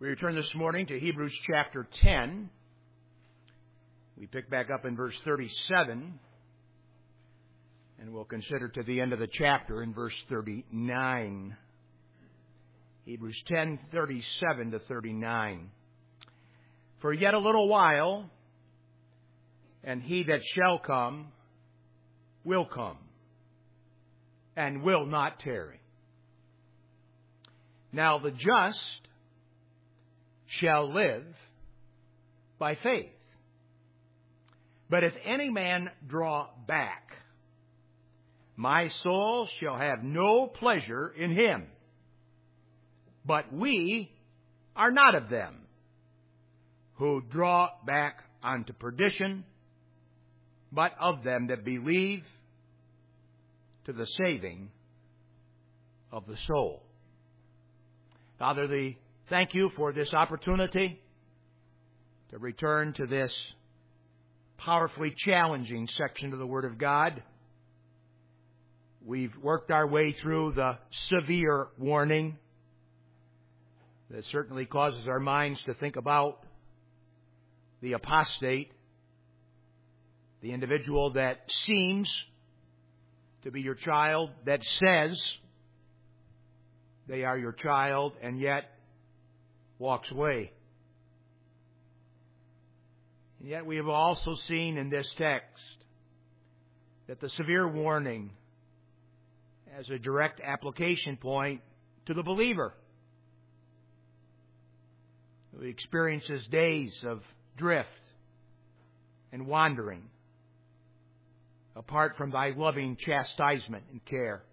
We return this morning to Hebrews chapter 10. We pick back up in verse 37, and we'll consider to the end of the chapter in verse 39. Hebrews 10, 37 to 39. For yet a little while, and he that shall come, and will not tarry. Now the just shall live by faith. But if any man draw back, my soul shall have no pleasure in him. But we are not of them who draw back unto perdition, but of them that believe to the saving of the soul. Father, thank you for this opportunity to return to this powerfully challenging section of the Word of God. We've worked our way through the severe warning that certainly causes our minds to think about the apostate, the individual that seems to be your child, that says they are your child, and yet walks away. And yet we have also seen in this text that the severe warning has a direct application point to the believer who experiences days of drift and wandering apart from thy loving chastisement and care.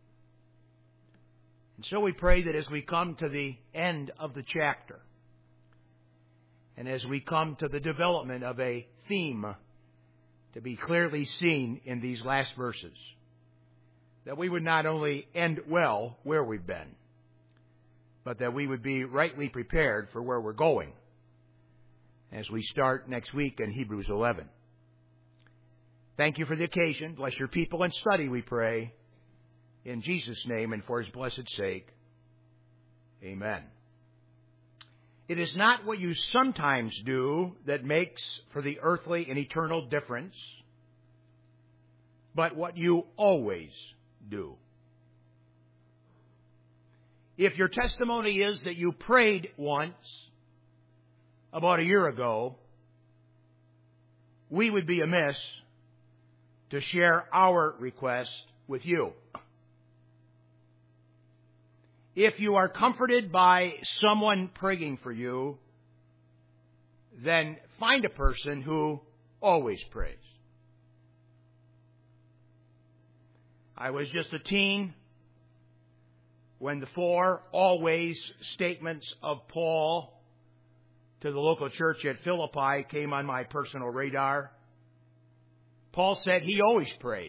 And so we pray that as we come to the end of the chapter, and as we come to the development of a theme to be clearly seen in these last verses, that we would not only end well where we've been, but that we would be rightly prepared for where we're going as we start next week in Hebrews 11. Thank you for the occasion. Bless your people and study, we pray. In Jesus' name and for His blessed sake. Amen. It is not what you sometimes do that makes for the earthly and eternal difference, but what you always do. If your testimony is that you prayed once about a year ago, we would be amiss to share our request with you. If you are comforted by someone praying for you, then find a person who always prays. I was just a teen when the 4 always statements of Paul to the local church at Philippi came on my personal radar. Paul said he always prayed.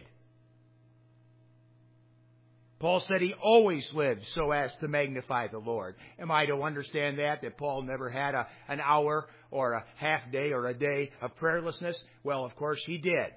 Paul said he always lived so as to magnify the Lord. Am I to understand that Paul never had an hour or a half day or a day of prayerlessness? Well, of course he did.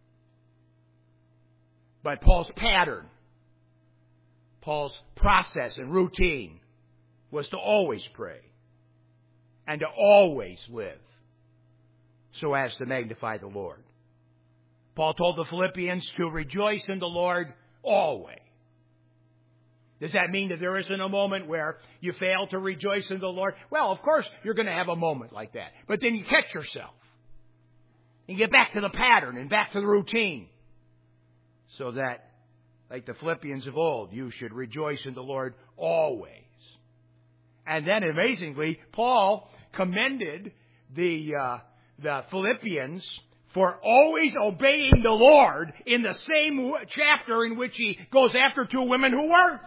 But Paul's pattern, Paul's process and routine was to always pray and to always live so as to magnify the Lord. Paul told the Philippians to rejoice in the Lord always. Does that mean that there isn't a moment where you fail to rejoice in the Lord? Well, of course, you're going to have a moment like that. But then you catch yourself and get back to the pattern and back to the routine so that, like the Philippians of old, you should rejoice in the Lord always. And then, amazingly, Paul commended the Philippians for always obeying the Lord in the same chapter in which he goes after 2 women who weren't.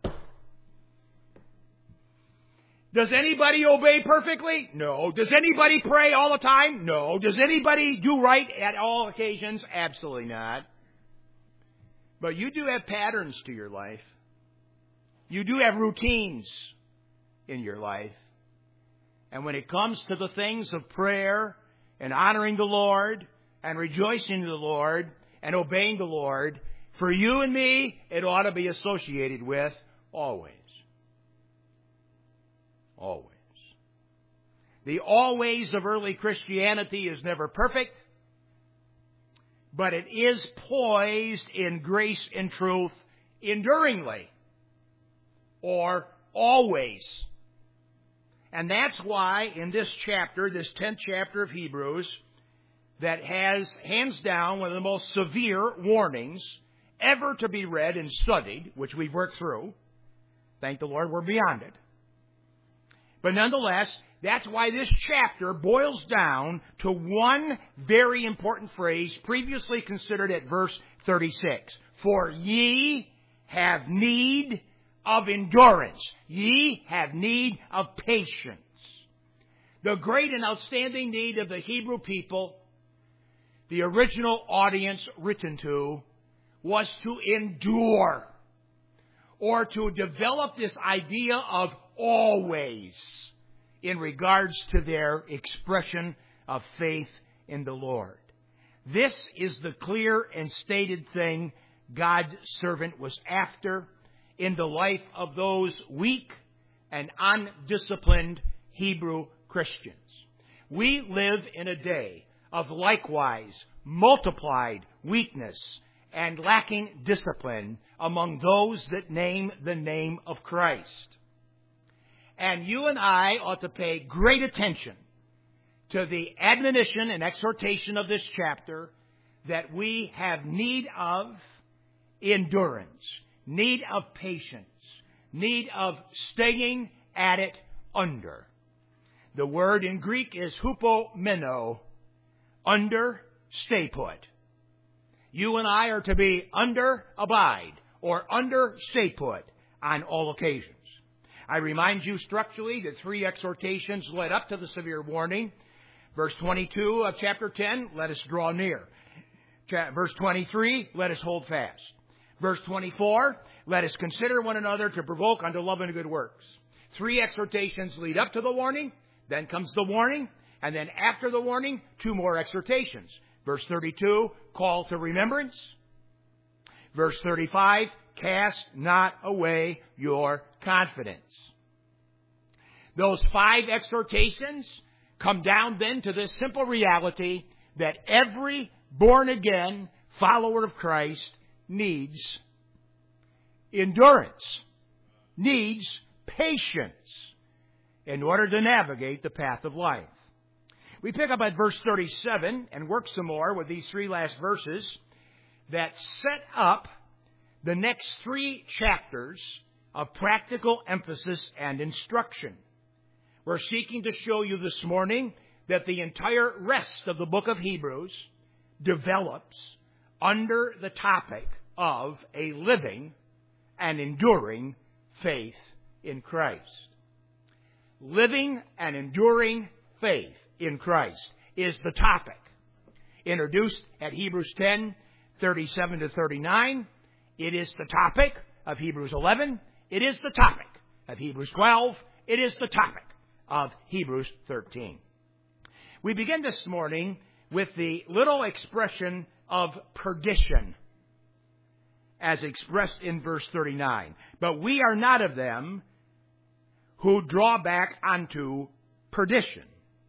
Does anybody obey perfectly? No. Does anybody pray all the time? No. Does anybody do right at all occasions? Absolutely not. But you do have patterns to your life. You do have routines in your life. And when it comes to the things of prayer and honoring the Lord and rejoicing in the Lord and obeying the Lord, for you and me, it ought to be associated with always. Always. The always of early Christianity is never perfect, but it is poised in grace and truth enduringly, or always. And that's why in this chapter, this 10th chapter of Hebrews, that has hands down one of the most severe warnings ever to be read and studied, which we've worked through. Thank the Lord we're beyond it. But nonetheless, that's why this chapter boils down to one very important phrase previously considered at verse 36. For ye have need of endurance. Ye have need of patience. The great and outstanding need of the Hebrew people, the original audience written to, was to endure, or to develop this idea of always in regards to their expression of faith in the Lord. This is the clear and stated thing God's servant was after in the life of those weak and undisciplined Hebrew Christians. We live in a day of likewise multiplied weakness and lacking discipline among those that name the name of Christ. And you and I ought to pay great attention to the admonition and exhortation of this chapter that we have need of endurance, need of patience, need of staying at it under. The word in Greek is hupomeno, under, stay put. You and I are to be under, abide, or under, stay put on all occasions. I remind you structurally that 3 exhortations led up to the severe warning. Verse 22 of chapter 10, let us draw near. Verse 23, let us hold fast. Verse 24, let us consider one another to provoke unto love and good works. 3 exhortations lead up to the warning, then comes the warning, and then after the warning, 2 more exhortations. Verse 32, call to remembrance. Verse 35, cast not away your confidence. Those 5 exhortations come down then to this simple reality that every born-again follower of Christ needs endurance, needs patience in order to navigate the path of life. We pick up at verse 37 and work some more with these 3 last verses that set up the next 3 chapters of practical emphasis and instruction. We're seeking to show you this morning that the entire rest of the book of Hebrews develops under the topic of a living and enduring faith in Christ. Living and enduring faith in Christ is the topic introduced at Hebrews 10, 37 to 39. It is the topic of Hebrews 11. It is the topic of Hebrews 12. It is the topic of Hebrews 13. We begin this morning with the little expression of perdition as expressed in verse 39. But we are not of them who draw back unto perdition,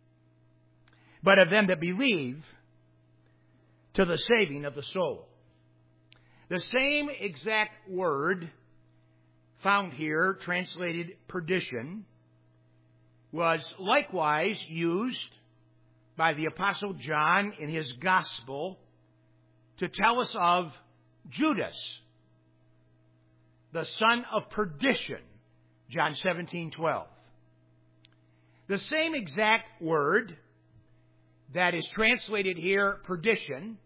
but of them that believe to the saving of the soul. The same exact word found here, translated perdition, was likewise used by the Apostle John in his Gospel to tell us of Judas, the son of perdition, John 17:12. The same exact word that is translated here, perdition,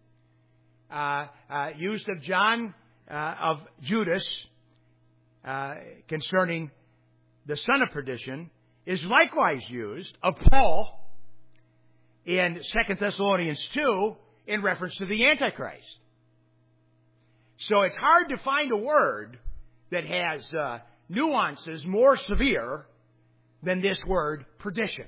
used of John, of Judas, concerning the son of perdition, is likewise used of Paul in 2 Thessalonians 2 in reference to the Antichrist. So it's hard to find a word that has nuances more severe than this word perdition.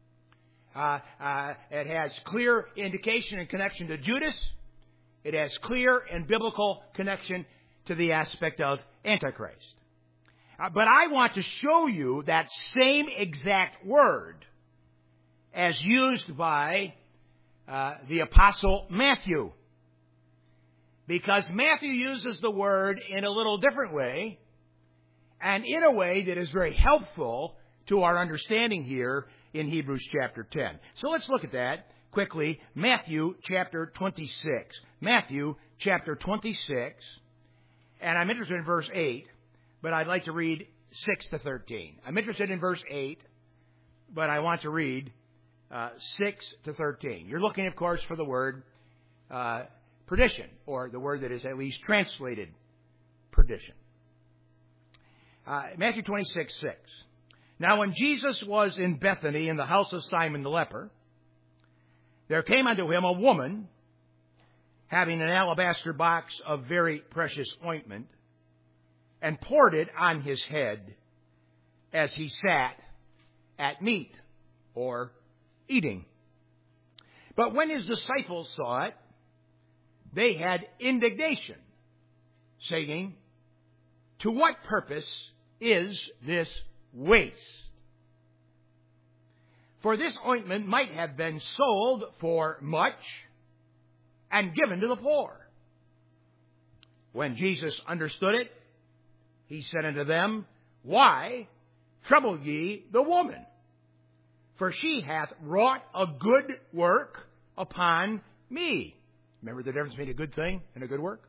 It has clear indication and connection to Judas. It has clear and biblical connection to the aspect of Antichrist. But I want to show you that same exact word as used by the Apostle Matthew. Because Matthew uses the word in a little different way, and in a way that is very helpful to our understanding here in Hebrews chapter 10. So let's look at that quickly. Matthew chapter 26. Matthew chapter 26. And I'm interested in verse 8, but I'd like to read 6 to 13. I'm interested in verse 8, but I want to read 6 to 13. You're looking, of course, for the word perdition, or the word that is at least translated perdition. Matthew 26, 6. Now when Jesus was in Bethany in the house of Simon the leper, there came unto him a woman having an alabaster box of very precious ointment, and poured it on his head as he sat at meat, or eating. But when his disciples saw it, they had indignation, saying, to what purpose is this waste? For this ointment might have been sold for much and given to the poor. When Jesus understood it, he said unto them, why trouble ye the woman? For she hath wrought a good work upon me. Remember the difference between a good thing and a good work?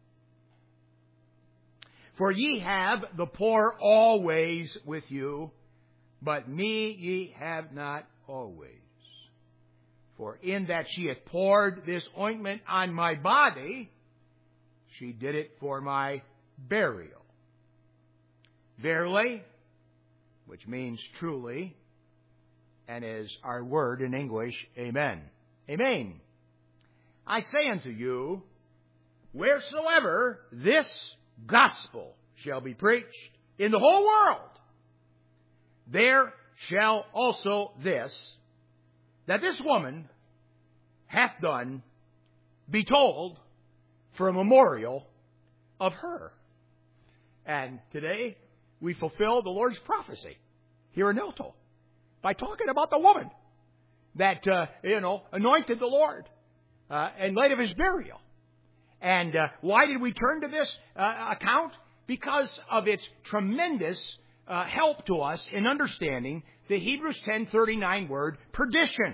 For ye have the poor always with you, but me ye have not always. For in that she hath poured this ointment on my body, she did it for my burial. Verily, which means truly, and is our word in English, amen. Amen. I say unto you, wheresoever this gospel shall be preached in the whole world, there shall also this, that this woman hath done, be told for a memorial of her. And today we fulfill the Lord's prophecy here in Noto by talking about the woman that, anointed the Lord in light of his burial. And why did we turn to this account? Because of its tremendous help to us in understanding the Hebrews 10:39 word perdition.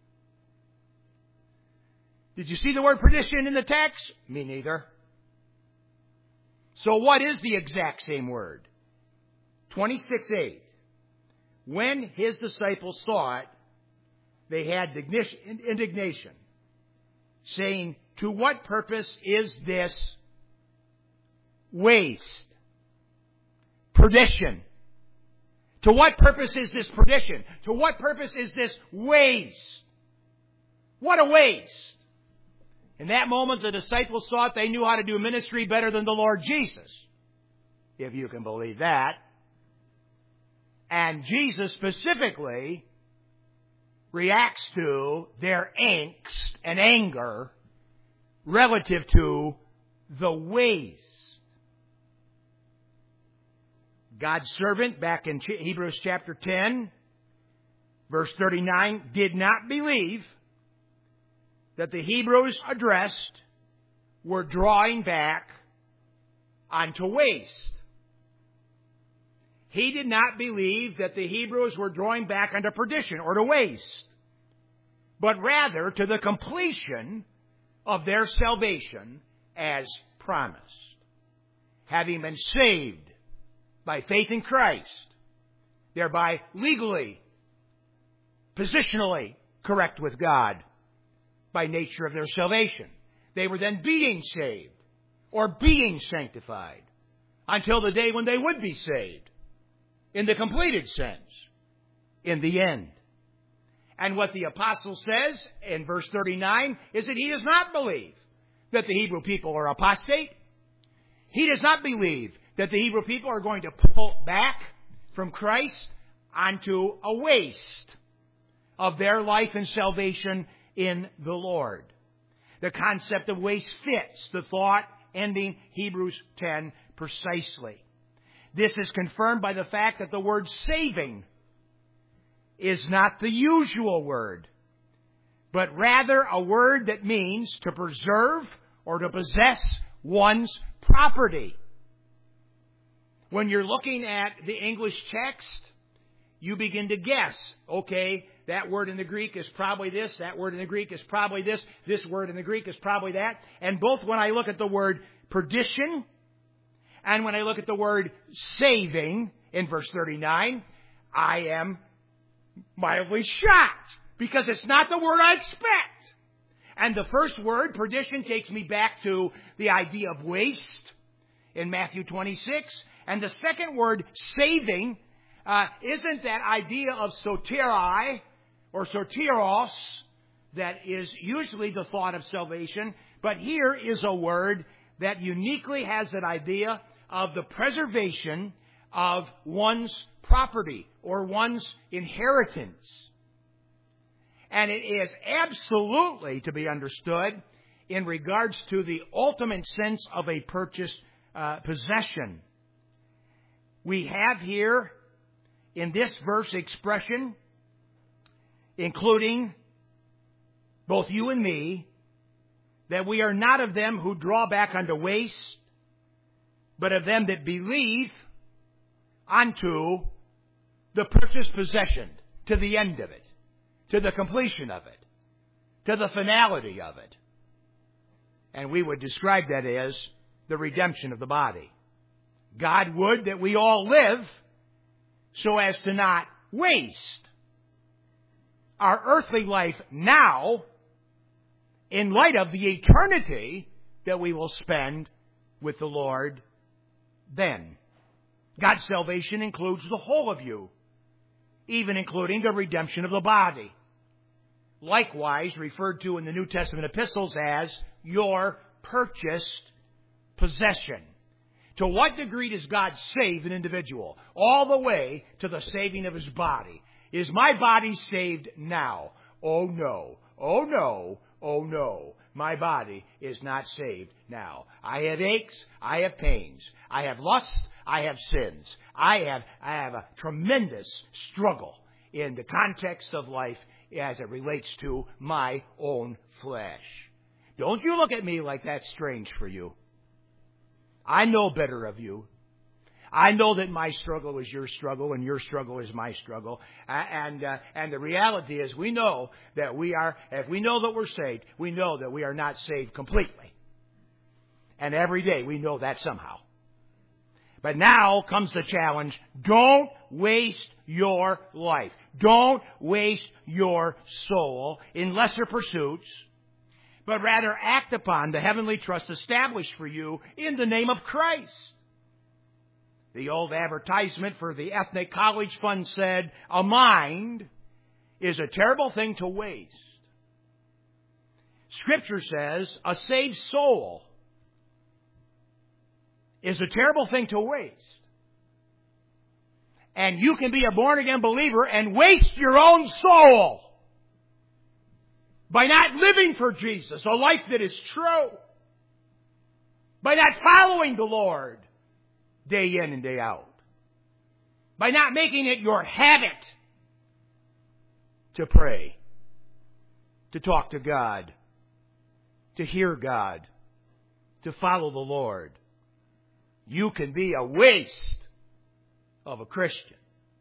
Did you see the word perdition in the text? Me neither. So what is the exact same word? 26:8. When his disciples saw it, they had indignation, saying, to what purpose is this waste? Perdition. To what purpose is this perdition? To what purpose is this waste? What a waste. In that moment, the disciples thought they knew how to do ministry better than the Lord Jesus, if you can believe that. And Jesus specifically reacts to their angst and anger relative to the waste. God's servant, back in Hebrews chapter 10, verse 39, did not believe that the Hebrews addressed were drawing back onto waste. He did not believe that the Hebrews were drawing back onto perdition or to waste, but rather to the completion of their salvation as promised. Having been saved by faith in Christ, thereby legally, positionally correct with God by nature of their salvation. They were then being saved or being sanctified until the day when they would be saved in the completed sense in the end. And what the apostle says in verse 39 is that he does not believe that the Hebrew people are apostate. He does not believe that the Hebrew people are going to pull back from Christ onto a waste of their life and salvation in the Lord. The concept of waste fits the thought ending Hebrews 10 precisely. This is confirmed by the fact that the word saving is not the usual word, but rather a word that means to preserve or to possess one's property. When you're looking at the English text, you begin to guess, okay, that word in the Greek is probably this, that word in the Greek is probably this word in the Greek is probably that. And both when I look at the word perdition and when I look at the word saving in verse 39, I am mildly shocked because it's not the word I expect. And the first word, perdition, takes me back to the idea of waste in Matthew 26. And the second word, saving, isn't that idea of soterai or soteros that is usually the thought of salvation, but here is a word that uniquely has that idea of the preservation of one's property or one's inheritance. And it is absolutely to be understood in regards to the ultimate sense of a purchased possession. We have here in this verse expression, including both you and me, that we are not of them who draw back unto waste, but of them that believe unto the purchased possession, to the end of it, to the completion of it, to the finality of it. And we would describe that as the redemption of the body. God would that we all live so as to not waste our earthly life now in light of the eternity that we will spend with the Lord then. God's salvation includes the whole of you, even including the redemption of the body. Likewise referred to in the New Testament epistles as your purchased possession. To what degree does God save an individual? All the way to the saving of his body. Is my body saved now? Oh no. Oh no. Oh no. My body is not saved now. I have aches. I have pains. I have lust. I have sins. I have a tremendous struggle in the context of life as it relates to my own flesh. Don't you look at me like that's strange for you. I know better of you. I know that my struggle is your struggle and your struggle is my struggle. And the reality is we know that if we know that we're saved, we know that we are not saved completely. And every day we know that somehow. But now comes the challenge. Don't waste your life. Don't waste your soul in lesser pursuits, but rather act upon the heavenly trust established for you in the name of Christ. The old advertisement for the Ethnic College Fund said, a mind is a terrible thing to waste. Scripture says a saved soul is a terrible thing to waste. And you can be a born-again believer and waste your own soul by not living for Jesus, a life that is true. By not following the Lord day in and day out. By not making it your habit to pray, to talk to God, to hear God, to follow the Lord. You can be a waste of a Christian.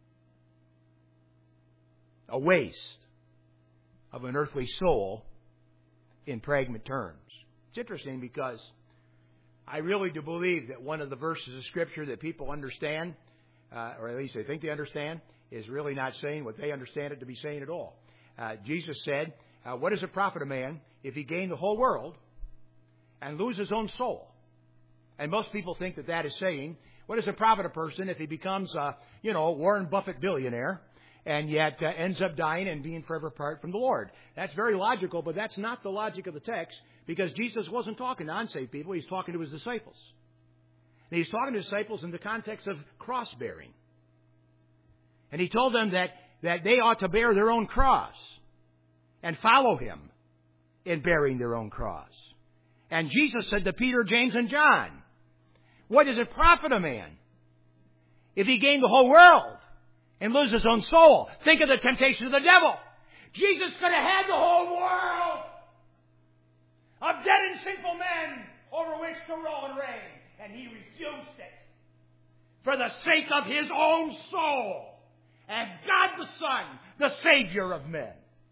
A waste of an earthly soul in pragmatic terms. It's interesting because I really do believe that one of the verses of Scripture that people understand, or at least they think they understand, is really not saying what they understand it to be saying at all. Jesus said, what does it profit a man if he gain the whole world and lose his own soul? And most people think that that is saying, what does it profit a person if he becomes a, Warren Buffett billionaire and yet ends up dying and being forever apart from the Lord? That's very logical, but that's not the logic of the text, because Jesus wasn't talking to unsaved people. He's talking to his disciples. And he's talking to his disciples in the context of cross-bearing. And he told them that they ought to bear their own cross and follow him in bearing their own cross. And Jesus said to Peter, James, and John, what does it profit a man if he gained the whole world and lose his own soul. Think of the temptation of the devil. Jesus could have had the whole world of dead and sinful men over which to rule and reign. And he refused it for the sake of his own soul as God the Son, the Savior of men.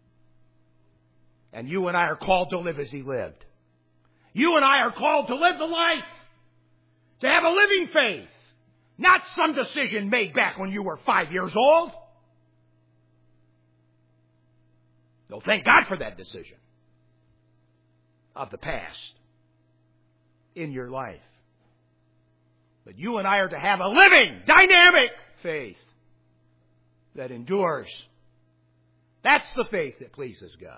And you and I are called to live as he lived. You and I are called to live the life, to have a living faith, not some decision made back when you were 5 years old. No, thank God for that decision of the past in your life. But you and I are to have a living, dynamic faith that endures. That's the faith that pleases God.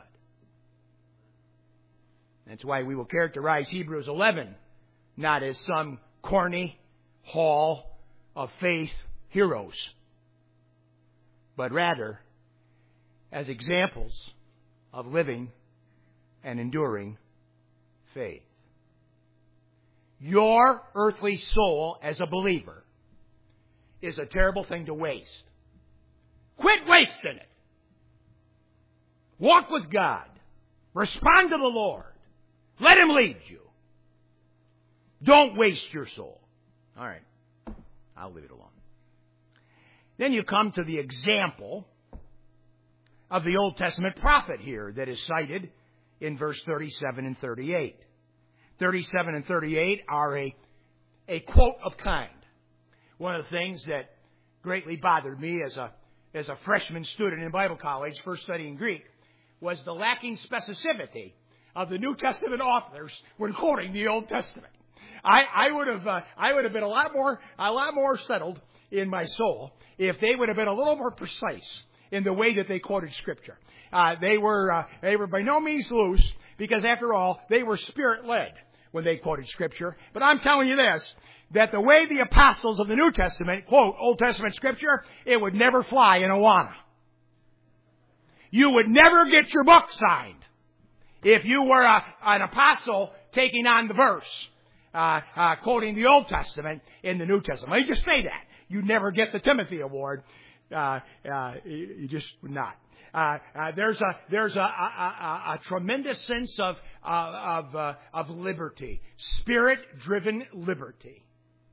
That's why we will characterize Hebrews 11 not as some corny hall of faith heroes, but rather as examples of living and enduring faith. Your earthly soul as a believer is a terrible thing to waste. Quit wasting it. Walk with God. Respond to the Lord. Let him lead you. Don't waste your soul. All right. I'll leave it alone. Then you come to the example of the Old Testament prophet here that is cited in verse 37 and 38. 37 and 38 are a quote of kind. One of the things that greatly bothered me as a freshman student in Bible college, first studying Greek, was the lacking specificity of the New Testament authors when quoting the Old Testament. I would have been a lot more settled in my soul if they would have been a little more precise in the way that they quoted Scripture. They were by no means loose, because after all, they were Spirit-led when they quoted Scripture. But I'm telling you this, that the way the apostles of the New Testament quote Old Testament Scripture, it would never fly in Awana. You would never get your book signed if you were an apostle taking on the verse, quoting the Old Testament in the New Testament. Let me just say that. You'd never get the Timothy Award. You just would not. There's a tremendous sense of liberty, Spirit-driven liberty,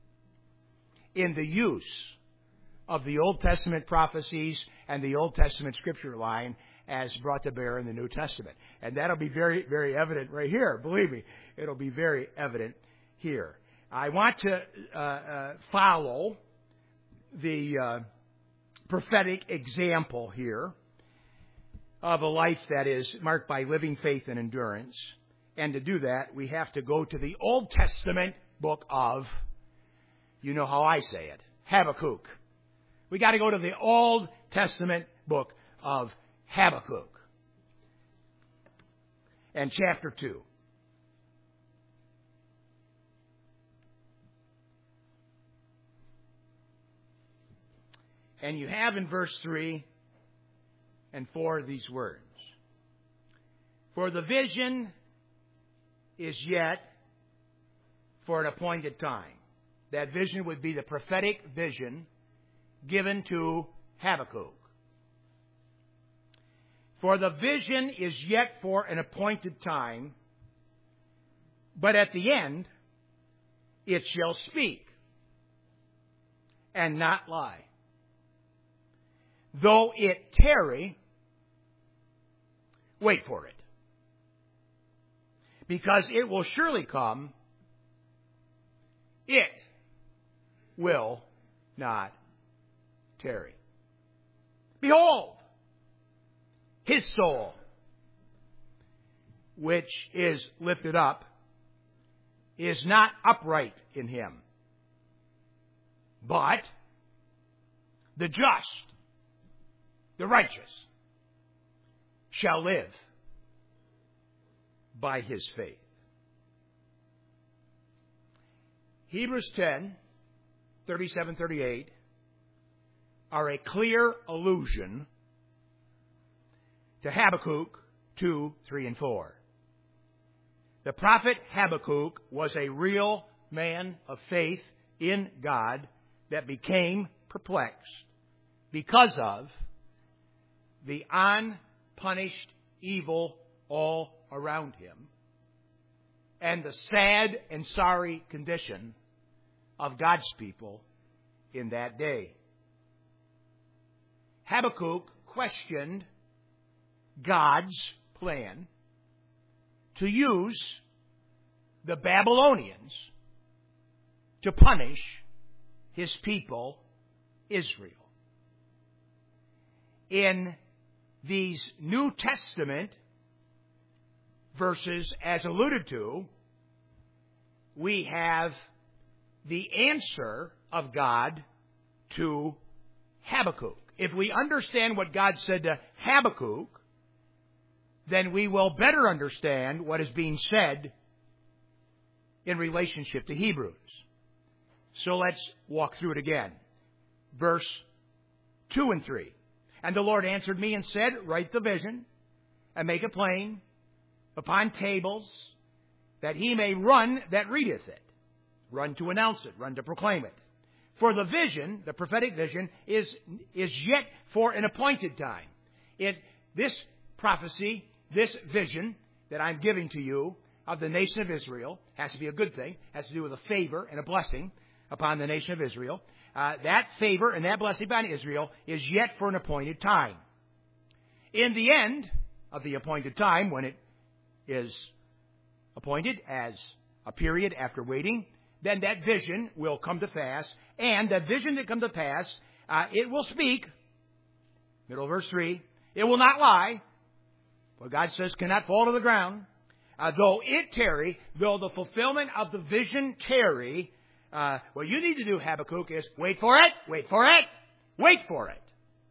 in the use of the Old Testament prophecies and the Old Testament Scripture line as brought to bear in the New Testament. And that'll be very, very evident right here. Believe me, it'll be very evident here. I want to follow the prophetic example here of a life that is marked by living faith and endurance. And to do that, we have to go to the Old Testament book of, you know how I say it, Habakkuk. We got to go to the Old Testament book of Habakkuk and chapter 2. And you have in verse 3 and 4 these words. For the vision is yet for an appointed time. That vision would be the prophetic vision given to Habakkuk. For the vision is yet for an appointed time, but at the end it shall speak and not lie. Though it tarry, wait for it, because it will surely come. It will not tarry. Behold, his soul, which is lifted up, is not upright in him, but the just, the righteous, shall live by his faith. Hebrews 10, 37, 38 are a clear allusion to Habakkuk 2, 3, and 4. The prophet Habakkuk was a real man of faith in God that became perplexed because of the unpunished evil all around him and the sad and sorry condition of God's people in that day. Habakkuk questioned God's plan to use the Babylonians to punish his people, Israel. In these New Testament verses, as alluded to, we have the answer of God to Habakkuk. If we understand what God said to Habakkuk, then we will better understand what is being said in relationship to Hebrews. So let's walk through it again. Verse 2 and 3. And the Lord answered me and said, write the vision and make it plain upon tables, that he may run that readeth it. Run to announce it, run to proclaim it. For the vision, the prophetic vision, is yet for an appointed time. This prophecy, this vision that I'm giving to you of the nation of Israel, has to be a good thing, has to do with a favor and a blessing upon the nation of Israel. That favor and that blessing upon Israel is yet for an appointed time. In the end of the appointed time, when it is appointed as a period after waiting, then that vision will come to pass. And that vision that comes to pass, it will speak. Middle of verse 3. It will not lie. What God says cannot fall to the ground. Though it tarry, though the fulfillment of the vision tarry, what you need to do, Habakkuk, is wait for it, wait for it, wait for it.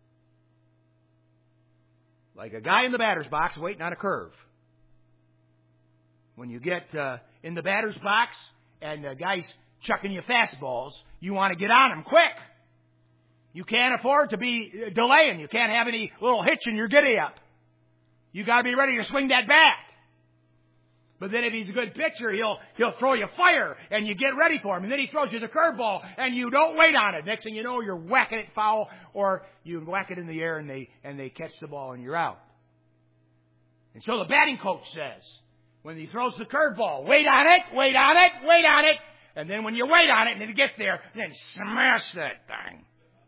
Like a guy in the batter's box waiting on a curve. When you get in the batter's box and the guy's chucking you fastballs, you want to get on him quick. You can't afford to be delaying. You can't have any little hitch in your giddy-up. You got to be ready to swing that bat. But then if he's a good pitcher, he'll throw you fire, and you get ready for him. And then he throws you the curveball, and you don't wait on it. Next thing you know, you're whacking it foul, or you whack it in the air, and they catch the ball, and you're out. And so the batting coach says, when he throws the curveball, wait on it, wait on it, wait on it. And then when you wait on it, and it gets there, then smash that thing.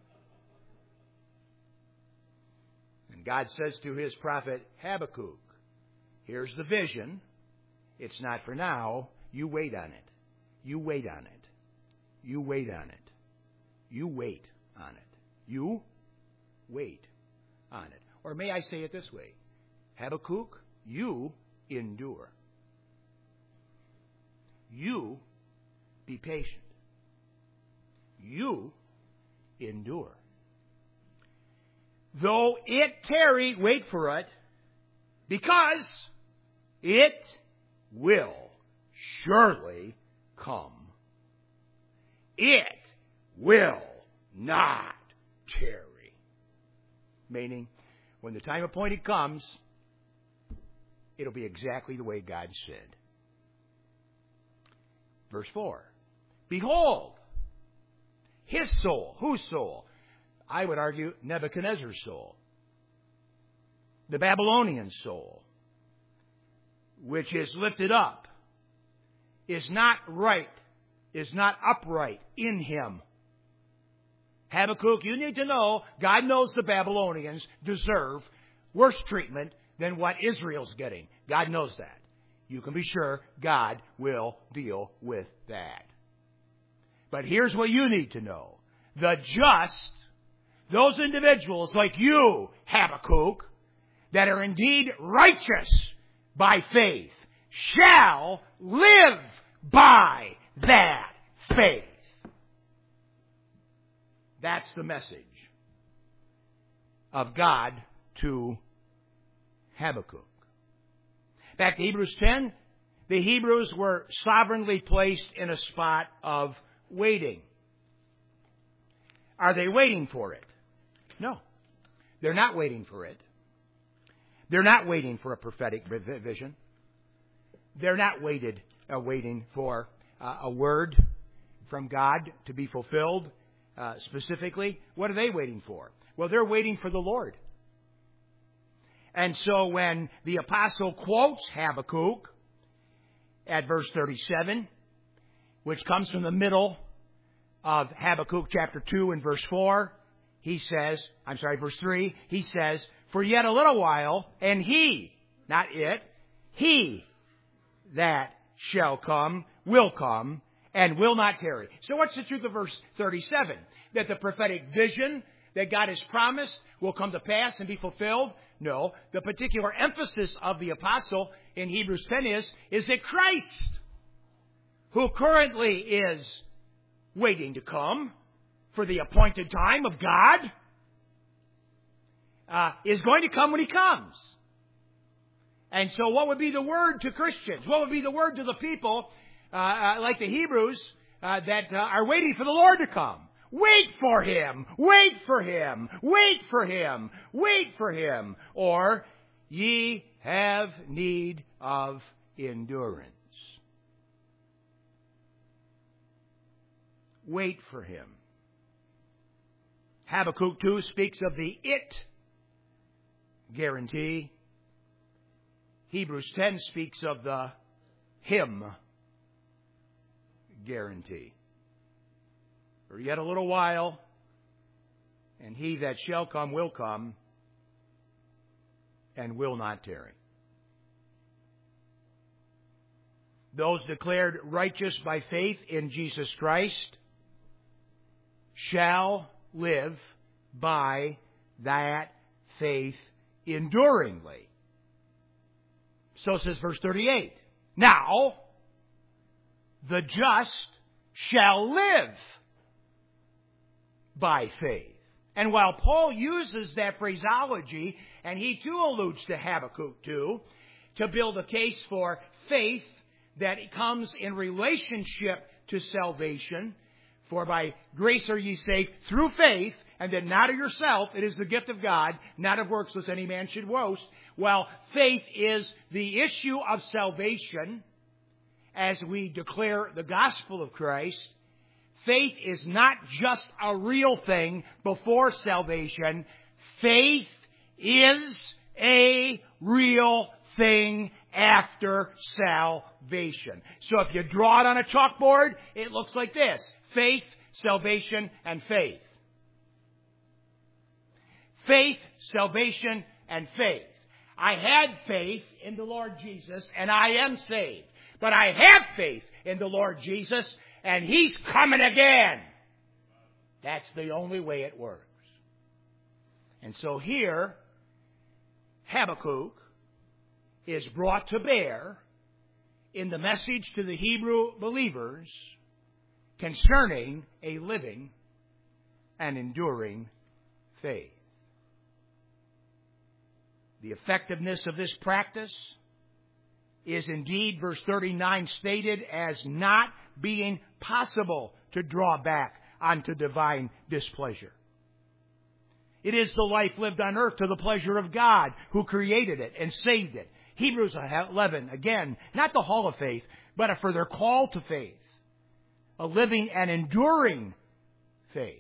And God says to his prophet Habakkuk, here's the vision. It's not for now. You wait on it. You wait on it. You wait on it. You wait on it. You wait on it. Or may I say it this way? Habakkuk, you endure. You be patient. You endure. Though it tarry, wait for it, because it will surely come. It will not tarry. Meaning, when the time appointed comes, it'll be exactly the way God said. Verse 4. Behold, his soul. Whose soul? I would argue Nebuchadnezzar's soul. The Babylonian soul, which is lifted up, is not right, is not upright in him. Habakkuk, you need to know, God knows the Babylonians deserve worse treatment than what Israel's getting. God knows that. You can be sure God will deal with that. But here's what you need to know. The just, those individuals like you, Habakkuk, that are indeed righteous by faith, shall live by that faith. That's the message of God to Habakkuk. Back to Hebrews 10, the Hebrews were sovereignly placed in a spot of waiting. Are they waiting for it? No. They're not waiting for it. They're not waiting for a prophetic vision. They're not waiting for a word from God to be fulfilled specifically. What are they waiting for? Well, they're waiting for the Lord. And so when the apostle quotes Habakkuk at verse 37, which comes from the middle of Habakkuk chapter 2 and verse 4, verse 3, he says, "For yet a little while, and he," not it, "he that shall come, and will not tarry." So what's the truth of verse 37? That the prophetic vision that God has promised will come to pass and be fulfilled? No. The particular emphasis of the apostle in Hebrews 10 is that Christ, who currently is waiting to come for the appointed time of God, is going to come when He comes. And so what would be the word to Christians? What would be the word to the people like the Hebrews that are waiting for the Lord to come? Wait for Him! Wait for Him! Wait for Him! Wait for Him! Or, ye have need of endurance. Wait for Him. Habakkuk 2 speaks of the it guarantee. Hebrews 10 speaks of the him guarantee. For yet a little while, and he that shall come will come, and will not tarry. Those declared righteous by faith in Jesus Christ shall live by that faith enduringly. So says verse 38. Now, the just shall live by faith. And while Paul uses that phraseology, and he too alludes to Habakkuk 2, to build a case for faith that comes in relationship to salvation, for by grace are ye saved through faith, and that not of yourself, it is the gift of God, not of works, lest any man should boast. Well, faith is the issue of salvation as we declare the gospel of Christ. Faith is not just a real thing before salvation. Faith is a real thing after salvation. So if you draw it on a chalkboard, it looks like this: faith, salvation, and faith. Faith, salvation, and faith. I had faith in the Lord Jesus, and I am saved. But I have faith in the Lord Jesus, and He's coming again. That's the only way it works. And so here, Habakkuk is brought to bear in the message to the Hebrew believers concerning a living and enduring faith. The effectiveness of this practice is indeed, verse 39, stated as not being possible to draw back onto divine displeasure. It is the life lived on earth to the pleasure of God who created it and saved it. Hebrews 11, again, not the hall of faith, but a further call to faith. A living and enduring faith.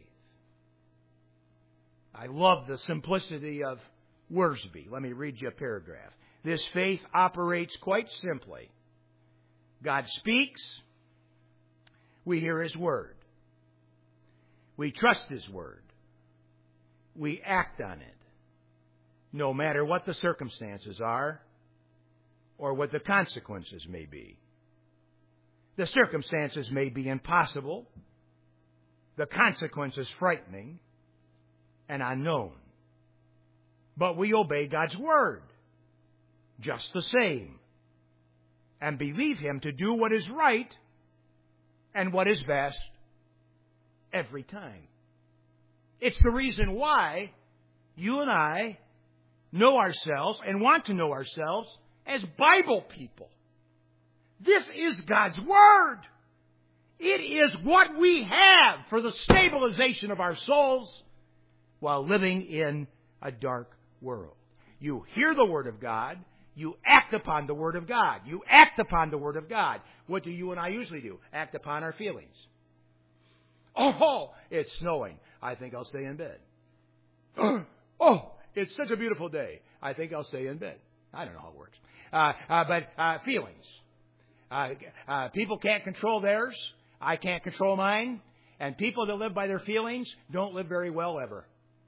I love the simplicity of Worsby. Let me read you a paragraph. This faith operates quite simply. God speaks. We hear His word. We trust His word. We act on it, no matter what the circumstances are or what the consequences may be. The circumstances may be impossible, the consequences frightening and unknown. But we obey God's word just the same and believe Him to do what is right and what is best every time. It's the reason why you and I know ourselves and want to know ourselves as Bible people. This is God's Word. It is what we have for the stabilization of our souls while living in a dark world. You hear the Word of God. You act upon the Word of God. You act upon the Word of God. What do you and I usually do? Act upon our feelings. Oh, it's snowing. I think I'll stay in bed. Oh, it's such a beautiful day. I think I'll stay in bed. I don't know how it works. But feelings. People can't control theirs. I can't control mine. And people that live by their feelings don't live very well ever.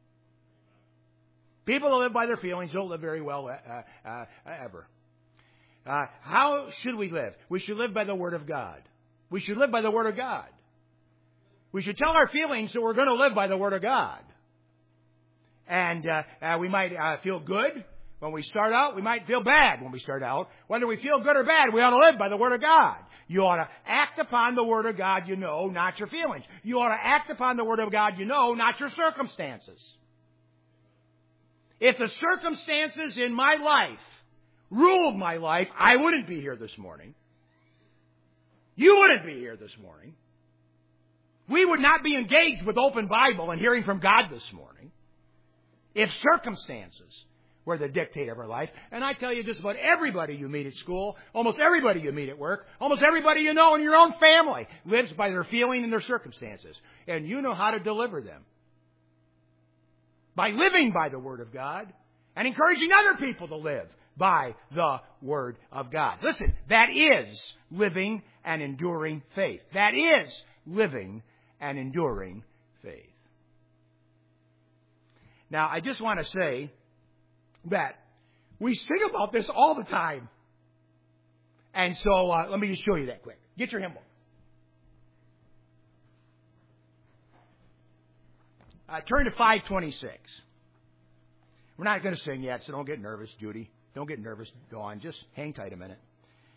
People that live by their feelings don't live very well ever. How should we live? We should live by the Word of God. We should live by the Word of God. We should tell our feelings that we're going to live by the Word of God. And we might feel good when we start out. We might feel bad when we start out. Whether we feel good or bad, we ought to live by the Word of God. You ought to act upon the Word of God you know, not your feelings. You ought to act upon the Word of God you know, not your circumstances. If the circumstances in my life ruled my life, I wouldn't be here this morning. You wouldn't be here this morning. We would not be engaged with open Bible and hearing from God this morning if circumstances were the dictate of our life. And I tell you, just about everybody you meet at school, almost everybody you meet at work, almost everybody you know in your own family lives by their feeling and their circumstances. And you know how to deliver them. By living by the Word of God and encouraging other people to live by the Word of God. Listen, that is living and enduring faith. That is living and enduring faith. Now, I just want to say that we sing about this all the time. And so let me just show you that quick. Get your hymn book. Turn to 526. We're not going to sing yet, so don't get nervous, Judy. Don't get nervous, Dawn. Just hang tight a minute.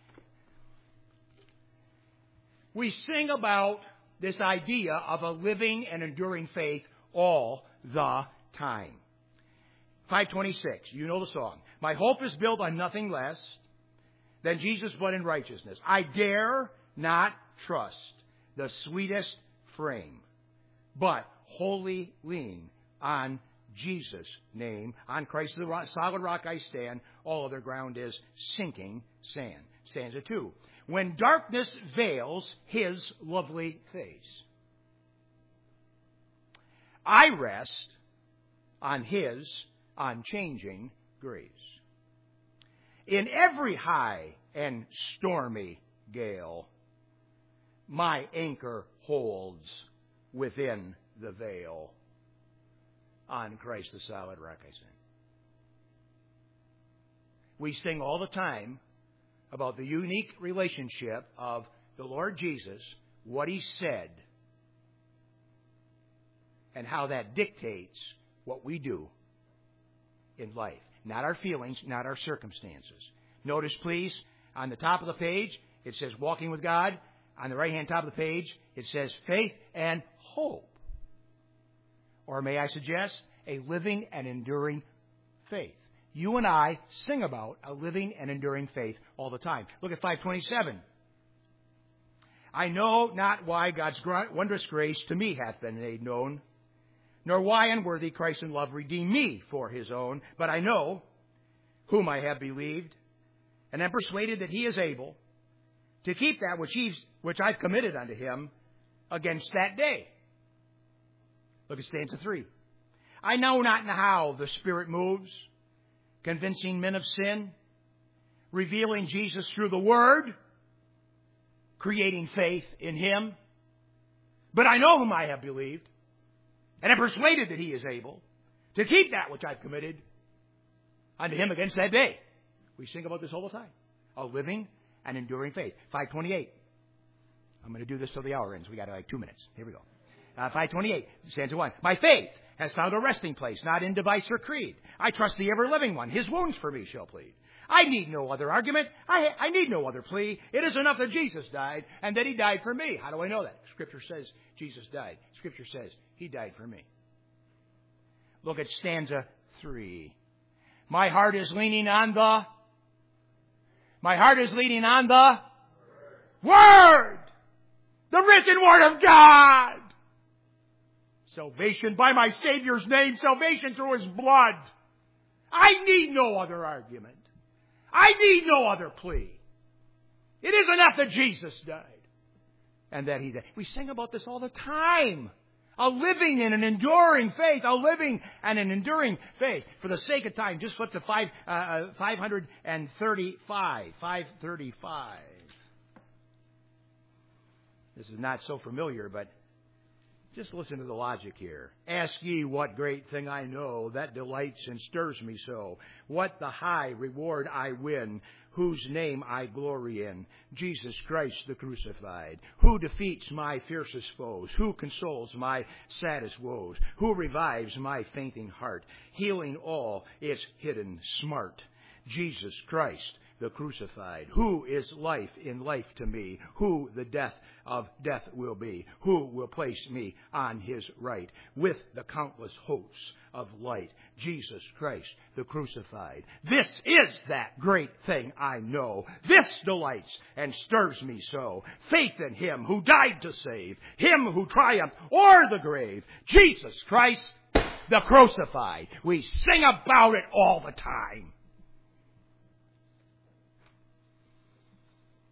We sing about this idea of a living and enduring faith all the time. 526, you know the song. My hope is built on nothing less than Jesus' blood and righteousness. I dare not trust the sweetest frame, but wholly lean on Jesus' name. On Christ the solid rock I stand. All other ground is sinking sand. Stanza 2. When darkness veils His lovely face, I rest on His unchanging grace. In every high and stormy gale, my anchor holds within the veil. On Christ the solid rock I stand. We sing all the time about the unique relationship of the Lord Jesus, what He said, and how that dictates what we do in life. Not our feelings, not our circumstances. Notice, please, on the top of the page, it says walking with God. On the right-hand top of the page, it says faith and hope. Or may I suggest, a living and enduring faith. You and I sing about a living and enduring faith all the time. Look at 527. I know not why God's wondrous grace to me hath been made known, nor why unworthy Christ in love redeemed me for His own, but I know whom I have believed, and am persuaded that He is able to keep that which I've committed unto Him against that day. Look at stanza 3. I know not how the Spirit moves, convincing men of sin, revealing Jesus through the Word, creating faith in Him. But I know whom I have believed, and am persuaded that He is able to keep that which I've committed unto Him against that day. We sing about this all the time. A living and enduring faith. 528. I'm going to do this till the hour ends. We got like 2 minutes. Here we go. 528, stanza 1. My faith has found a resting place, not in device or creed. I trust the ever-living one. His wounds for me shall plead. I need no other argument. I need no other plea. It is enough that Jesus died and that He died for me. How do I know that? Scripture says Jesus died. Scripture says He died for me. Look at stanza 3. My heart is leaning on the Word. The written Word of God. Salvation by my Savior's name. Salvation through His blood. I need no other argument. I need no other plea. It is enough that Jesus died and that He died. We sing about this all the time. A living and an enduring faith. A living and an enduring faith. For the sake of time, just flip to 535. 535. This is not so familiar, but just listen to the logic here. Ask ye what great thing I know that delights and stirs me so. What the high reward I win, whose name I glory in. Jesus Christ the crucified. Who defeats my fiercest foes. Who consoles my saddest woes. Who revives my fainting heart, healing all its hidden smart. Jesus Christ the crucified, who is life in life to me, who the death of death will be, who will place me on his right, with the countless hosts of light, Jesus Christ the crucified. This is that great thing I know. This delights and stirs me so. Faith in him who died to save, him who triumphed o'er the grave, Jesus Christ the crucified. We sing about it all the time.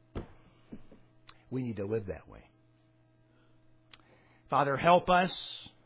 We need to live that way. Father, help us